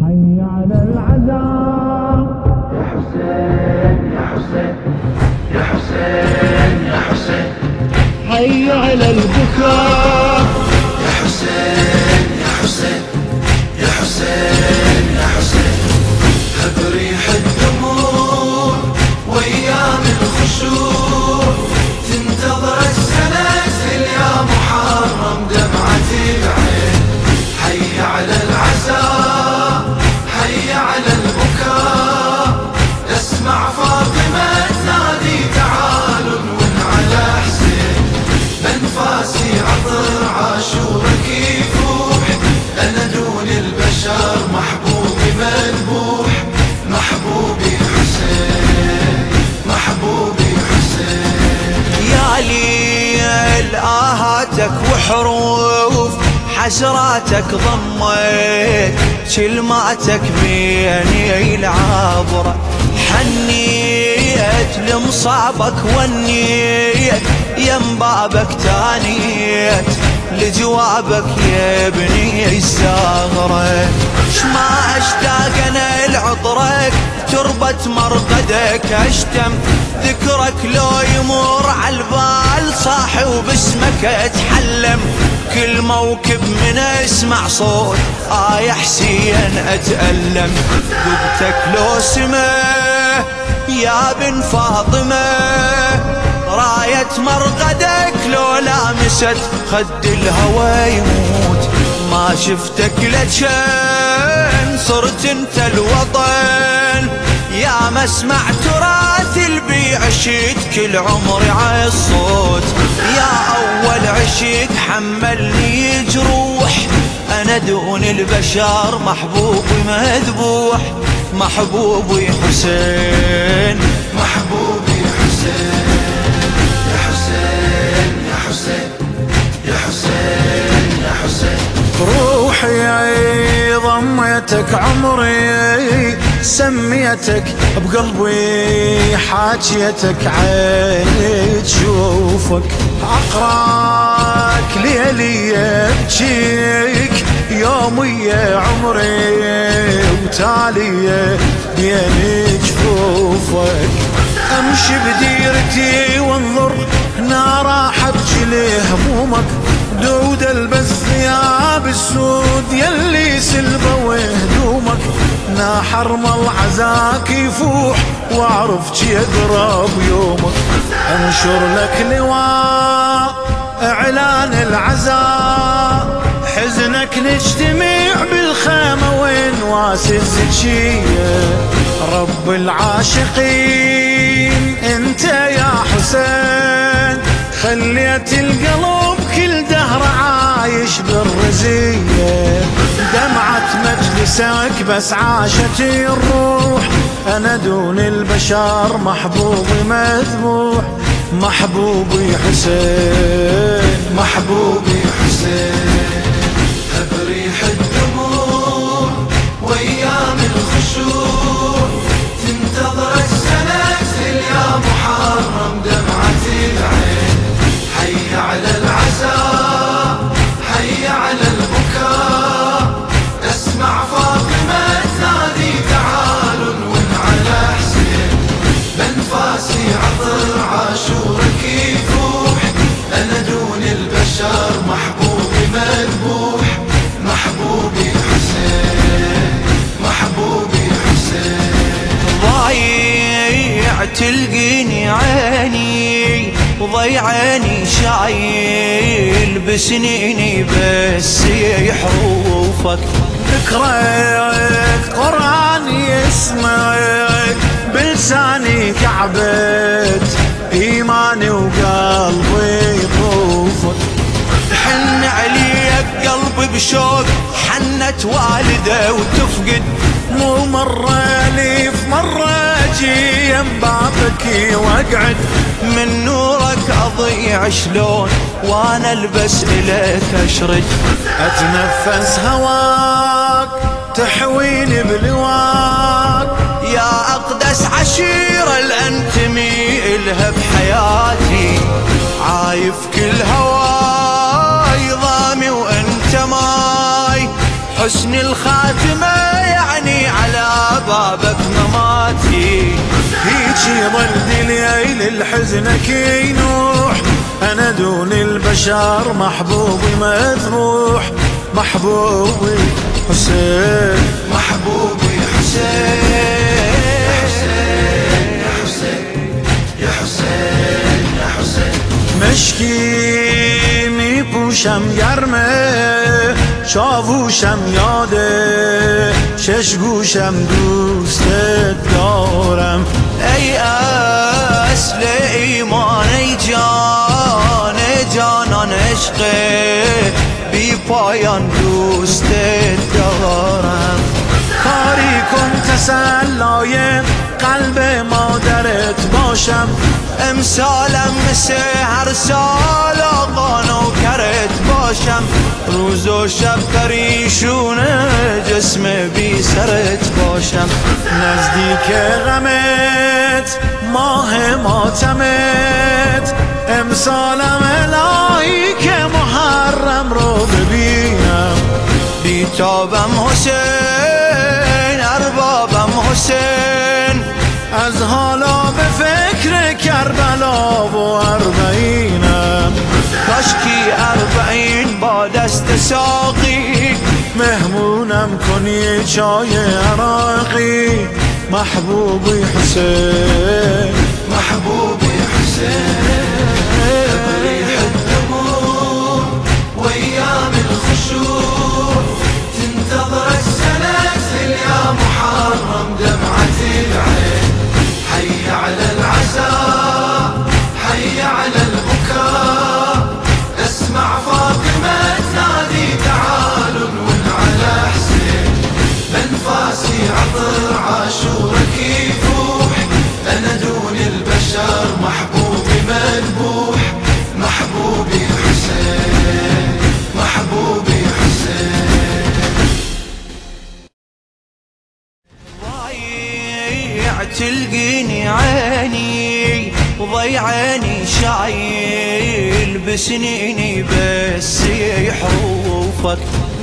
حي على العزاء يا حسين يا حسين يا حسين يا حسين، حي على البكاء يا حسين يا حسين يا حسين يا حسين، هب ريح الدموع وايام الخشوع، تنتظر السلاسل يا محرم دمعة العين. حي على العزاء حي على البكاء، اسمع فاطمة تنادي تعالوا ون على حسين، بانفاسي عطر عاشورك يفوح، انا دون البشر محبوبي مذبوح، محبوبي حسين محبوبي حسين. يا ليل آهاتك وحروف حسراتك ضميت، كلماتك بيني العبرة، حنيت لمصابك ونيت يم بابك تانيت، لجوابك يا ابني الزهرة. شما اشتاق انا لعطرك تربة مرقدك، اشتم ذكرك لو يمر عالبال صاحي وباسمك اتحلم، كل موكب من اسمع صوت يا حسين اتألم، ذبتك لو سمه يا بن فاطمة، راية مرقدك لو لامست خد الهوى يموت، ما شفتك لجن صرت انت الوطن، يا مسمع تراث البي عشيت كل عمري عالصوت، يا اول عشيق حملني جروح، انا دون البشر محبوبي مذبوح، محبوبي حسين محبوبي حسين يا حسين يا حسين يا حسين يا حسين، روحي ضميتك عمري سميتك بقلبي، حاجيتك عيني تشوفك، عقراك ليلي ابجيك يومي يا عمري، وتالي بين جفوفك، امشي بديرتي وانظر هنا راح ابجي لهمومك، دود البس ثياب السود يلي سلبوا هدومك، نا حرم العزاك يفوح واعرف يقرب يومك، انشر لك لواء اعلان العزاء، حزنك نجتمع بالخيمة وين واسز الجيه، رب العاشقين انت يا حسين، خليت القلب كل دهر عايش بالرزية، دمعة مجلسك بس عاشت الروح، انا دون البشر محبوبي مذبوح، محبوبي حسين محبوبي حسين، هب ريح الدموع وايام الخشوع، تنتظر السلاسل يا محرم دمعة العين. حي على العزاء حي على البكاء، اسمع فاطمة تنادي تعالوا ون على حسين، بانفاسي عطر عاشورك يفوح، انا دون البشر محبوبي مذبوح، محبوبي حسين محبوبي حسين. ضايع تلقيني عيني وضيعاني شايل بسنيني بس حروفك، ذكرك قرآن يسمعك بلساني كعبت ايماني وقلبي يطوفك، حن عليك قلبي بشوق حنت والده وتفقد، مو مرة لي في مرة اجي يم بابك واقعد، من نورك اضيع شلون وانا البس اليك اشرد، اتنفس هواك تحويني بلواك، يا اقدس عشيرة الانتمي الها بحياتي، عايف كل هواي ضامي وانت ماي، حسن الخاتمة يعني بابك مماتي. هيجي ظل ليل الحزنك ينوح، أنا دون البشر محبوبي مذبوح. محبوبي حسين، محبوبي حسين، يا حسين يا حسين يا حسين. مشکی می پوشم گرمه، چاووشم یاده، شش گوشم دوستت دارم. ای اصل ایمان، ای جان جانان عشق بی پایان دوستت دارم. کاری کن تسلای قلب مادرت باشم، امسالم مثل هر سال آقا نوکرت باشم. روز و شب پریشون جسم بی سرت باشم. نزدیک غمت ماه ماتمت، امسالم الهی که محرم رو ببینم. بیتابم حسین، اربابم حسین، از حالا به فکر کربلا و اربعینم. کاشکی 40 با دست ساقی مهمونم کنی چای عراقی. محبوبی حسین، محبوبي حسين. ريح الدموع وايام الخشوع، تنتظر السنة يا محرم دمعة العين. حي على العزاء، حي على البكاء، اسمع فاطمة تنادي تعالوا نون على حسين. بنفاسي عطر عاشورك يفوح، أنا دون البشر محبوبي مذبوح. محبوبي حسين، محبوبي حسين. ضايع تلقيني عيني، وضيعاني شايل بسنيني بس حروفك.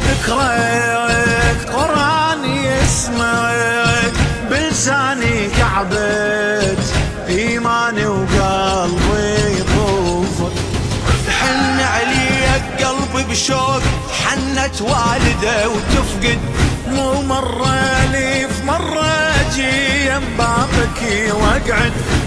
ذكرك قرآن يسمعك، بلساني كعبة إيماني وقلبي يطوفك. حن عليك قلبي بشوق، حنت والده وتفقد. مو مرة لي في مرة أجي يم بابك وأقعد،